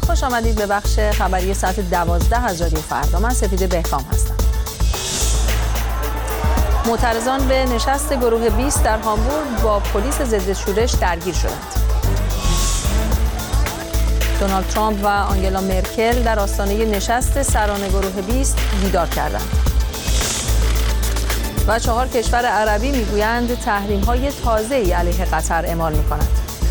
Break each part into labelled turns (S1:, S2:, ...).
S1: خوش آمدید به بخش خبری ساعت 12 از رادیو فردا. من سپیده بهکام هستم. معترضان به نشست گروه 20 در هامبورگ با پلیس ضد شورش درگیر شدند. دونالد ترامپ و آنگلا مرکل در آستانه نشست سران گروه 20 دیدار کردند. و 4 کشور عربی میگویند تحریم‌های تازه‌ای علیه قطر اعمال می‌کنند.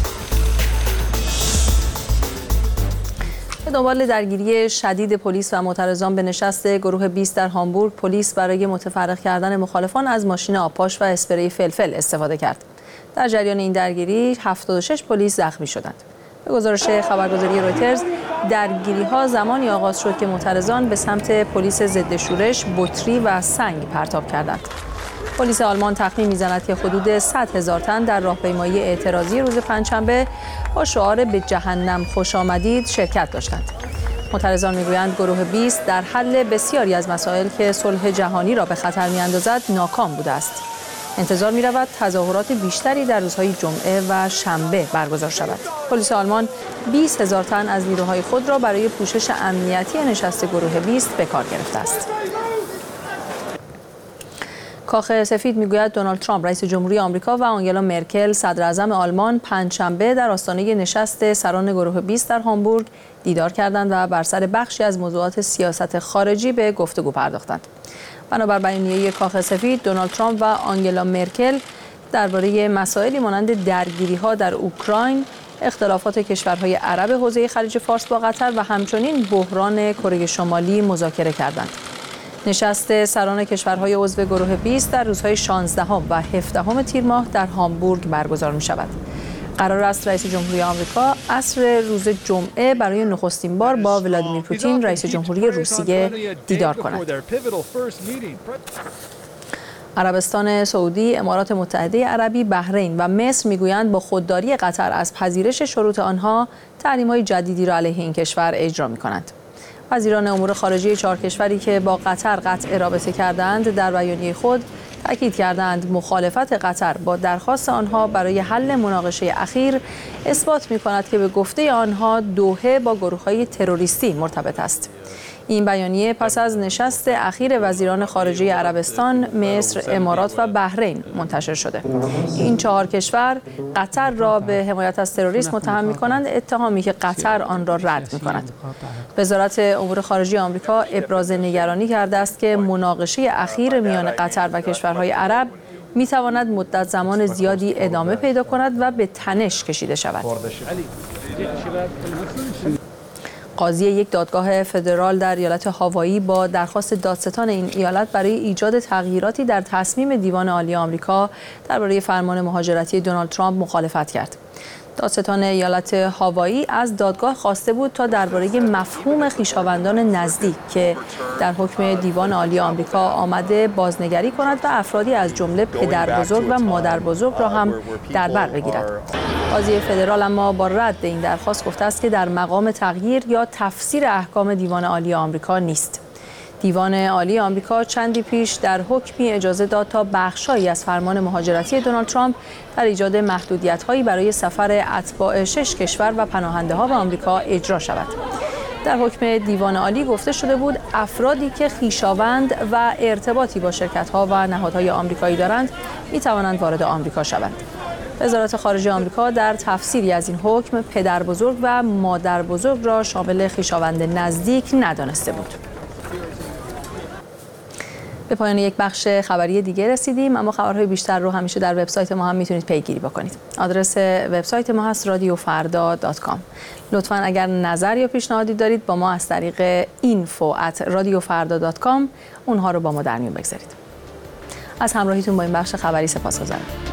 S1: به دنبال درگیری شدید پلیس و معترضان به نشست گروه 20 در هامبورگ، پلیس برای متفرق کردن مخالفان از ماشین آبپاش و اسپری فلفل استفاده کرد. در جریان این درگیری 76 پلیس زخمی شدند. به گزارش خبرگزاری رویترز، درگیری‌ها زمانی آغاز شد که معترضان به سمت پلیس ضد شورش بطری و سنگ پرتاب کردند. پلیس آلمان تخمین می‌زند که حدود 100,000 تن در راهپیمایی اعتراضی روز پنجشنبه با شعار به جهنم خوش آمدید شرکت داشتند. معترضان می‌گویند گروه 20 در حل بسیاری از مسائل که صلح جهانی را به خطر می‌اندازد ناکام بوده است. انتظار می‌رود تظاهرات بیشتری در روزهای جمعه و شنبه برگزار شود. پلیس آلمان 20,000 تن از نیروهای خود را برای پوشش امنیتی نشست گروه 20 به کار گرفته است. کاخ سفید میگوید دونالد ترامپ رئیس جمهوری آمریکا و آنگلا مرکل صدر اعظم آلمان پنجشنبه در آستانه نشست سران گروه 20 در هامبورگ دیدار کردند و بر سر بخشی از موضوعات سیاست خارجی به گفتگو پرداختند. بنابر بیانیه کاخ سفید، دونالد ترامپ و آنگلا مرکل درباره مسائلی مانند درگیری‌ها در اوکراین، اختلافات کشورهای عرب حوزه خلیج فارس با قطر و همچنین بحران کره شمالی مذاکره کردند. نشست سران کشورهای عضو گروه 20 در روزهای 16 و 17 تیر ماه در هامبورگ برگزار می شود. قرار است رئیس جمهوری آمریکا عصر روز جمعه برای نخستین بار با ولادیمیر پوتین رئیس جمهوری روسیه دیدار کند. عربستان سعودی، امارات متحده عربی، بحرین و مصر میگویند با خودداری قطر از پذیرش شروط آنها تحریم‌های جدیدی را علیه این کشور اجرا می‌کنند. وزیران امور خارجه 4 کشوری که با قطر قطع رابطه کردند در بیانیه خود تاکید کردند مخالفت قطر با درخواست آنها برای حل مناقشه اخیر اثبات می‌کند که به گفته آنها دوحه با گروه‌های تروریستی مرتبط است. این بیانیه پس از نشست اخیر وزیران خارجه عربستان، مصر، امارات و بحرین منتشر شده. این 4 کشور قطر را به حمایت از تروریسم متهم می‌کنند، اتهامی که قطر آن را رد می‌کند. وزارت امور خارجه آمریکا ابراز نگرانی کرده است که مناقشه اخیر میان قطر و کشورهای عرب می‌تواند مدت زمان زیادی ادامه پیدا کند و به تنش کشیده شود. قاضی یک دادگاه فدرال در ایالت هاوایی با درخواست دادستان این ایالت برای ایجاد تغییراتی در تصمیم دیوان عالی آمریکا درباره فرمان مهاجرتی دونالد ترامپ مخالفت کرد. دادستان ایالت هاوایی از دادگاه خواسته بود تا درباره مفهوم خویشاوندان نزدیک که در حکم دیوان عالی آمریکا آمده بازنگری کند و افرادی از جمله پدر بزرگ و مادر بزرگ را هم در بر بگیرد. قاضی فدرال اما با رد این درخواست گفته است که در مقام تغییر یا تفسیر احکام دیوان عالی آمریکا نیست. دیوان عالی آمریکا چندی پیش در حکمی اجازه داد تا بخش‌هایی از فرمان مهاجرتی دونالد ترامپ در ایجاد محدودیت‌هایی برای سفر اتباع 6 کشور و پناهنده‌ها به آمریکا اجرا شود. در حکم دیوان عالی گفته شده بود افرادی که خویشاوند و ارتباطی با شرکت‌ها و نهادهای آمریکایی دارند می‌توانند وارد آمریکا شوند. وزارت خارجه آمریکا در تفسیری از این حکم پدر بزرگ و مادر بزرگ را شامل خویشاوند نزدیک ندانسته بود. به پایان یک بخش خبری دیگه رسیدیم، اما خبرهای بیشتر رو همیشه در وبسایت ما هم میتونید پیگیری بکنید. آدرس وبسایت ما هست radiofarda.com. لطفاً اگر نظر یا پیشنهادی دارید با ما از طریق info@radiofarda.com اونها رو با ما در میون بگذارید. از همراهیتون با این بخش خبری سپاسگزارم.